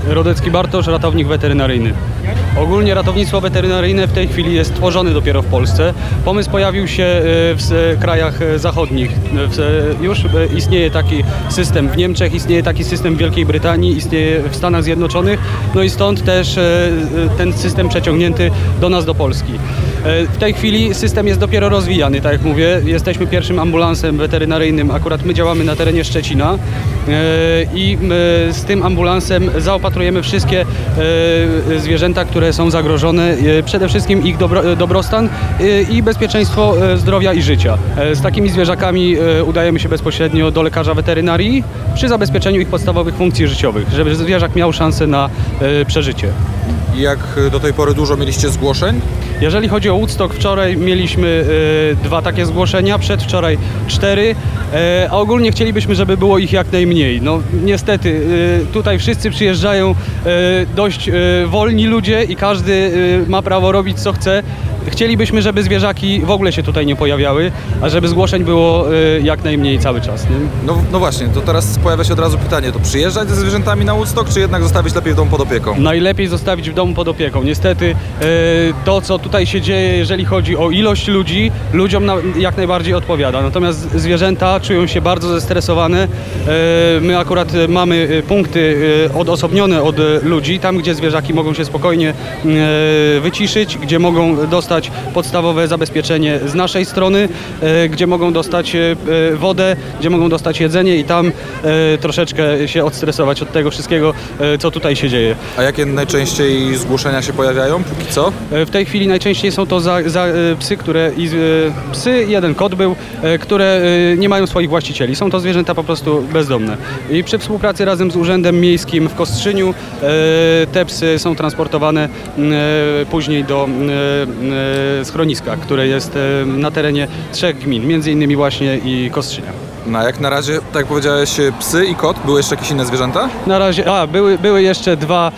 Rodecki Bartosz, ratownik weterynaryjny. Ogólnie ratownictwo weterynaryjne w tej chwili jest tworzone dopiero w Polsce. Pomysł pojawił się w krajach zachodnich. Już istnieje taki system w Niemczech, istnieje taki system w Wielkiej Brytanii, istnieje w Stanach Zjednoczonych, no i stąd też ten system przeciągnięty do nas, do Polski. W tej chwili system jest dopiero rozwijany, tak jak mówię. Jesteśmy pierwszym ambulansem weterynaryjnym, akurat my działamy na terenie Szczecina i z tym ambulansem zaopatrujemy wszystkie zwierzęta, które są zagrożone, przede wszystkim ich dobrostan i bezpieczeństwo zdrowia i życia. Z takimi zwierzakami udajemy się bezpośrednio do lekarza weterynarii przy zabezpieczeniu ich podstawowych funkcji życiowych, żeby zwierzak miał szansę na przeżycie. I jak do tej pory dużo mieliście zgłoszeń? Jeżeli chodzi o Woodstock, wczoraj mieliśmy 2 takie zgłoszenia, przedwczoraj 4, a ogólnie chcielibyśmy, żeby było ich jak najmniej. No niestety, tutaj wszyscy przyjeżdżają dość wolni ludzie i każdy ma prawo robić co chce. Chcielibyśmy, żeby zwierzaki w ogóle się tutaj nie pojawiały, a żeby zgłoszeń było jak najmniej cały czas. Nie? No właśnie, to teraz pojawia się od razu pytanie, to przyjeżdżać ze zwierzętami na Woodstock, czy jednak zostawić lepiej w domu pod opieką? Najlepiej zostawić w domu pod opieką. Niestety to, co tutaj się dzieje, jeżeli chodzi o ilość ludzi, ludziom jak najbardziej odpowiada. Natomiast zwierzęta czują się bardzo zestresowane. My akurat mamy punkty odosobnione od ludzi, tam gdzie zwierzaki mogą się spokojnie wyciszyć, gdzie mogą dostać podstawowe zabezpieczenie z naszej strony, gdzie mogą dostać wodę, gdzie mogą dostać jedzenie i tam troszeczkę się odstresować od tego wszystkiego, co tutaj się dzieje. A jakie najczęściej zgłoszenia się pojawiają póki co? W tej chwili najczęściej są to psy, psy, jeden kot był, które nie mają swoich właścicieli. Są to zwierzęta po prostu bezdomne. I przy współpracy razem z Urzędem Miejskim w Kostrzyniu te psy są transportowane później do schroniska, które jest na terenie 3 gmin, między innymi właśnie i Kostrzynia. No jak na razie, tak jak powiedziałeś, psy i kot, były jeszcze jakieś inne zwierzęta? Na razie, były jeszcze 2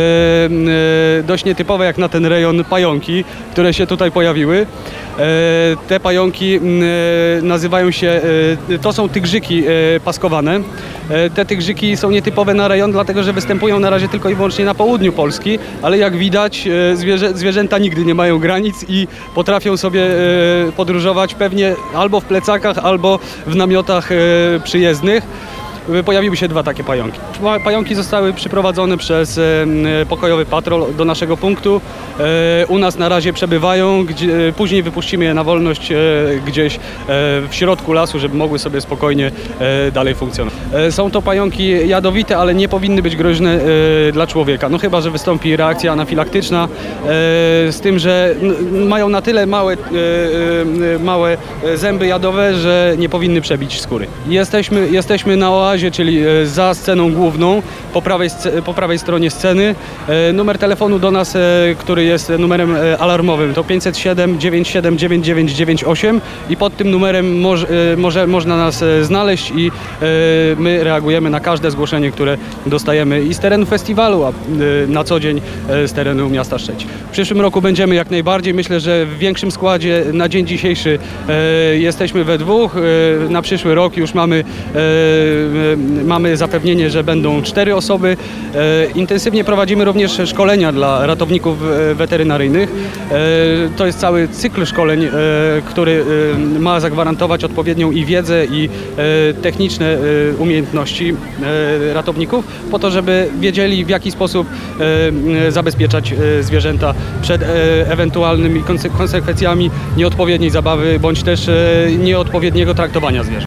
dość nietypowe jak na ten rejon pająki, które się tutaj pojawiły. Te pająki nazywają się, to są tygrzyki paskowane. Te tygrzyki są nietypowe na rejon, dlatego że występują na razie tylko i wyłącznie na południu Polski, ale jak widać zwierzęta nigdy nie mają granic i potrafią sobie podróżować pewnie albo w plecakach, albo w namiotach przyjezdnych. Pojawiły się 2 takie pająki. Pająki zostały przyprowadzone przez pokojowy patrol do naszego punktu. U nas na razie przebywają, później wypuścimy je na wolność gdzieś w środku lasu, żeby mogły sobie spokojnie dalej funkcjonować. Są to pająki jadowite, ale nie powinny być groźne dla człowieka. No chyba że wystąpi reakcja anafilaktyczna, z tym, że mają na tyle małe zęby jadowe, że nie powinny przebić skóry. Jesteśmy na oazie, czyli za sceną główną, po prawej stronie sceny. Numer telefonu do nas, który jest numerem alarmowym, to 507 97 9998 i pod tym numerem można nas znaleźć i my reagujemy na każde zgłoszenie, które dostajemy i z terenu festiwalu, a na co dzień z terenu miasta Szczecin. W przyszłym roku będziemy jak najbardziej, myślę, że w większym składzie. Na dzień dzisiejszy jesteśmy we 2, na przyszły rok już mamy zapewnienie, że będą 4 osoby. Intensywnie prowadzimy również szkolenia dla ratowników weterynaryjnych. To jest cały cykl szkoleń, który ma zagwarantować odpowiednią i wiedzę, i techniczne umiejętności ratowników, po to, żeby wiedzieli, w jaki sposób zabezpieczać zwierzęta przed ewentualnymi konsekwencjami nieodpowiedniej zabawy, bądź też nieodpowiedniego traktowania zwierząt.